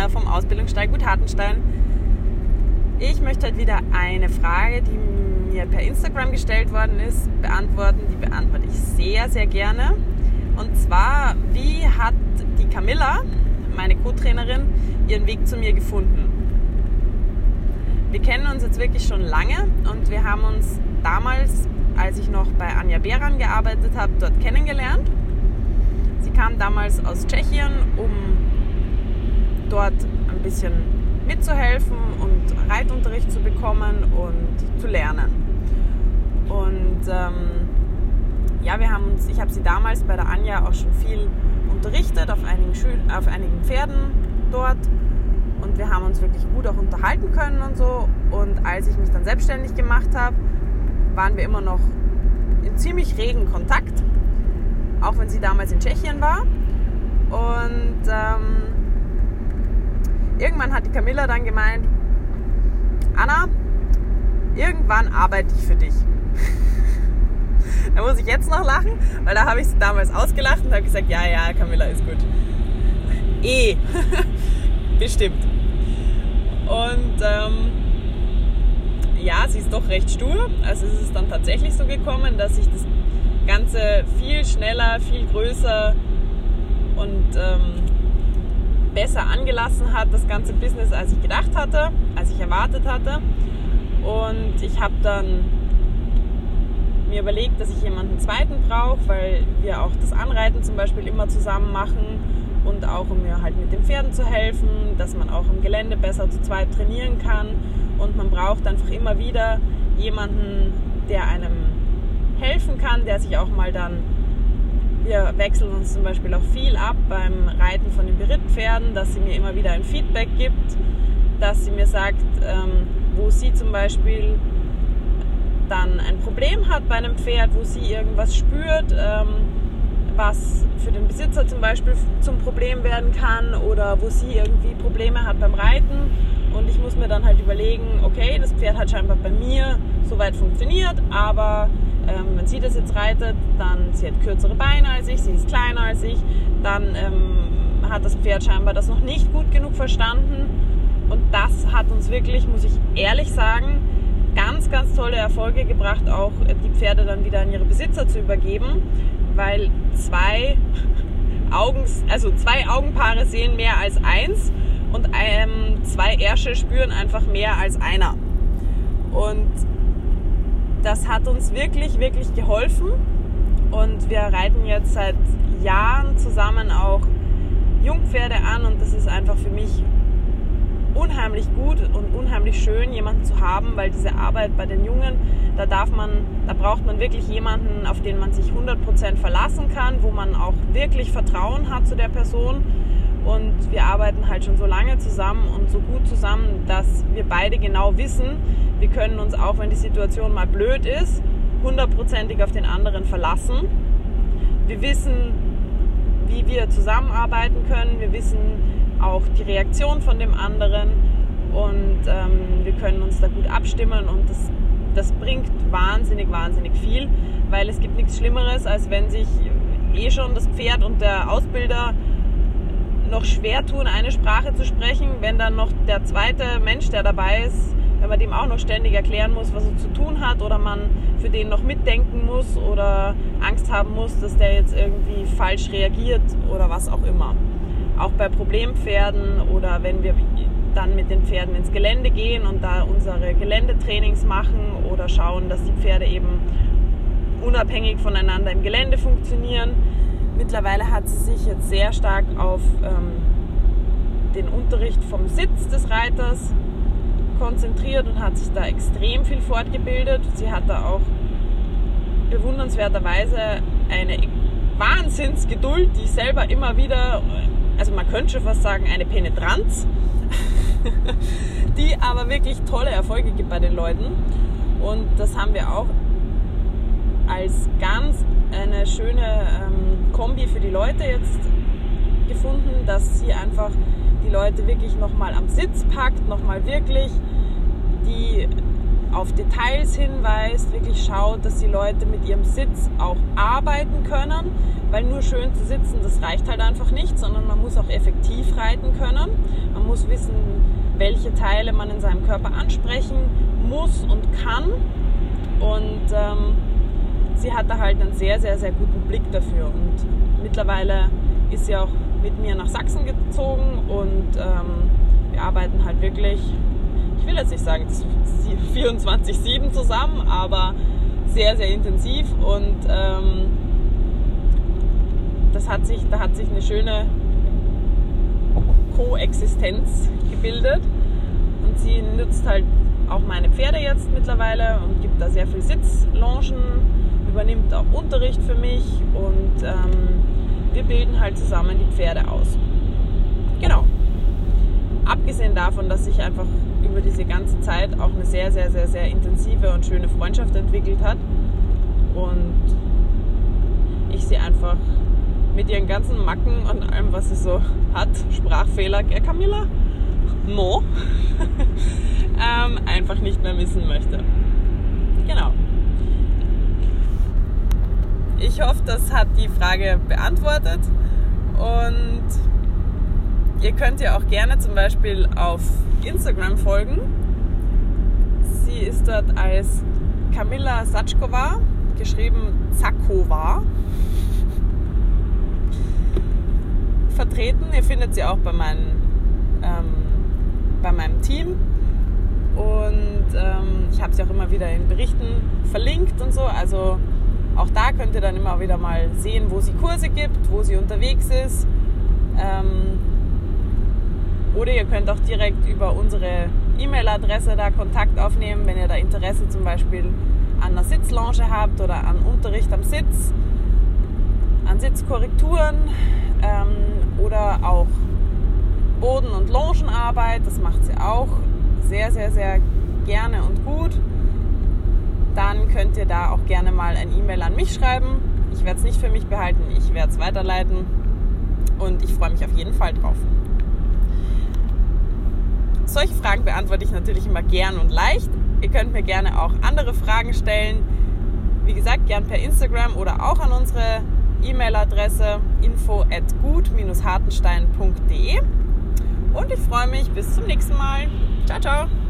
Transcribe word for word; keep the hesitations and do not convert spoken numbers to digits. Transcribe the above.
Christina vom Ausbildungsstall Gut Hartenstein. Ich möchte heute wieder eine Frage, die mir per Instagram gestellt worden ist, beantworten. Die beantworte ich sehr, sehr gerne. Und zwar, wie hat die Camilla, meine Co-Trainerin, ihren Weg zu mir gefunden? Wir kennen uns jetzt wirklich schon lange und wir haben uns damals, als ich noch bei Anja Beran gearbeitet habe, dort kennengelernt. Sie kam damals aus Tschechien, um dort ein bisschen mitzuhelfen und Reitunterricht zu bekommen und zu lernen. Und ähm, ja, wir haben uns, ich habe sie damals bei der Anja auch schon viel unterrichtet auf einigen, Schül- auf einigen Pferden dort und wir haben uns wirklich gut auch unterhalten können und so. Und als ich mich dann selbstständig gemacht habe, waren wir immer noch in ziemlich regen Kontakt, auch wenn sie damals in Tschechien war. Und ähm, irgendwann hat die Camilla dann gemeint, Anna, irgendwann arbeite ich für dich. Da muss ich jetzt noch lachen, weil da habe ich sie damals ausgelacht und habe gesagt, ja, ja, Camilla ist gut. Eh, bestimmt. Und ähm, ja, sie ist doch recht stur. Also es ist dann tatsächlich so gekommen, dass sich das Ganze viel schneller, viel größer und ähm, besser angelassen hat, das ganze Business, als ich gedacht hatte, als ich erwartet hatte. Und ich habe dann mir überlegt, dass ich jemanden zweiten brauche, weil wir auch das Anreiten zum Beispiel immer zusammen machen und auch um mir halt mit den Pferden zu helfen, dass man auch im Gelände besser zu zweit trainieren kann. Und man braucht einfach immer wieder jemanden, der einem helfen kann, der sich auch mal dann, wir wechseln uns zum Beispiel auch viel ab beim Reiten von den Berittpferden, dass sie mir immer wieder ein Feedback gibt, dass sie mir sagt, ähm, wo sie zum Beispiel dann ein Problem hat bei einem Pferd, wo sie irgendwas spürt, ähm, was für den Besitzer zum Beispiel zum Problem werden kann oder wo sie irgendwie Probleme hat beim Reiten. Und ich muss mir dann halt überlegen, okay, das Pferd hat scheinbar bei mir soweit funktioniert, aber ähm, wenn sie das jetzt reitet, dann sie hat kürzere Beine als ich, sie ist kleiner als ich, dann ähm, hat das Pferd scheinbar das noch nicht gut genug verstanden. Und das hat uns wirklich, muss ich ehrlich sagen, ganz, ganz tolle Erfolge gebracht, auch die Pferde dann wieder an ihre Besitzer zu übergeben, weil zwei Augen, also zwei Augenpaare sehen mehr als eins und ähm, zwei Ärsche spüren einfach mehr als einer. Und das hat uns wirklich, wirklich geholfen und wir reiten jetzt seit Jahren zusammen auch Jungpferde an und das ist einfach für mich unheimlich gut und unheimlich schön, jemanden zu haben, weil diese Arbeit bei den Jungen, da darf man, da braucht man wirklich jemanden, auf den man sich hundert Prozent verlassen kann, wo man auch wirklich Vertrauen hat zu der Person. Und wir arbeiten halt schon so lange zusammen und so gut zusammen, dass wir beide genau wissen, wir können uns auch, wenn die Situation mal blöd ist, hundertprozentig auf den anderen verlassen. Wir wissen, wie wir zusammenarbeiten können, wir wissen auch die Reaktion von dem anderen und ähm, wir können uns da gut abstimmen und das, das bringt wahnsinnig, wahnsinnig viel, weil es gibt nichts Schlimmeres, als wenn sich eh schon das Pferd und der Ausbilder noch schwer tun, eine Sprache zu sprechen, wenn dann noch der zweite Mensch, der dabei ist, wenn man dem auch noch ständig erklären muss, was er zu tun hat oder man für den noch mitdenken muss oder Angst haben muss, dass der jetzt irgendwie falsch reagiert oder was auch immer. Auch bei Problempferden oder wenn wir dann mit den Pferden ins Gelände gehen und da unsere Geländetrainings machen oder schauen, dass die Pferde eben unabhängig voneinander im Gelände funktionieren. Mittlerweile hat sie sich jetzt sehr stark auf ähm, den Unterricht vom Sitz des Reiters konzentriert und hat sich da extrem viel fortgebildet. Sie hat da auch bewundernswerterweise eine Wahnsinnsgeduld, die ich selber immer wieder, also man könnte schon fast sagen, eine Penetranz, die aber wirklich tolle Erfolge gibt bei den Leuten. Und das haben wir auch als ganz eine schöne ähm, Kombi für die Leute jetzt gefunden, dass sie einfach die Leute wirklich nochmal am Sitz packt, nochmal wirklich die auf Details hinweist, wirklich schaut, dass die Leute mit ihrem Sitz auch arbeiten können, weil nur schön zu sitzen, das reicht halt einfach nicht, sondern man muss auch effektiv reiten können. Man muss wissen, welche Teile man in seinem Körper ansprechen muss und kann. Und ähm, sie hat da halt einen sehr, sehr, sehr guten Blick dafür. Und mittlerweile ist sie auch mit mir nach Sachsen gezogen und ähm, wir arbeiten halt wirklich, ich will jetzt nicht sagen vierundzwanzig sieben zusammen, aber sehr, sehr intensiv und ähm, das hat sich, da hat sich eine schöne Koexistenz gebildet und sie nutzt halt auch meine Pferde jetzt mittlerweile und gibt da sehr viel Sitzlongen, übernimmt auch Unterricht für mich und ähm, wir bilden halt zusammen die Pferde aus. Genau. Abgesehen davon, dass sich einfach über diese ganze Zeit auch eine sehr, sehr, sehr, sehr intensive und schöne Freundschaft entwickelt hat und ich sie einfach mit ihren ganzen Macken und allem, was sie so hat, Sprachfehler, gell Camilla? No. ähm, einfach nicht mehr missen möchte. Genau. Ich hoffe, das hat die Frage beantwortet und ihr könnt ja auch gerne zum Beispiel auf Instagram folgen. Sie ist dort als Camilla Satschkova, geschrieben Zakova, vertreten. Ihr findet sie auch bei, meinen, ähm, bei meinem Team und ähm, ich habe sie auch immer wieder in Berichten verlinkt und so. Also auch da könnt ihr dann immer wieder mal sehen, wo sie Kurse gibt, wo sie unterwegs ist. Ähm, Oder ihr könnt auch direkt über unsere E-Mail-Adresse da Kontakt aufnehmen, wenn ihr da Interesse zum Beispiel an einer Sitzlonge habt oder an Unterricht am Sitz, an Sitzkorrekturen ähm, oder auch Boden- und Longenarbeit. Das macht sie auch sehr, sehr, sehr gerne und gut. Dann könnt ihr da auch gerne mal ein E-Mail an mich schreiben. Ich werde es nicht für mich behalten, ich werde es weiterleiten und ich freue mich auf jeden Fall drauf. Solche Fragen beantworte ich natürlich immer gern und leicht. Ihr könnt mir gerne auch andere Fragen stellen. Wie gesagt, gern per Instagram oder auch an unsere E-Mail-Adresse info at gut dash hartenstein punkt de. Und ich freue mich bis zum nächsten Mal. Ciao, ciao!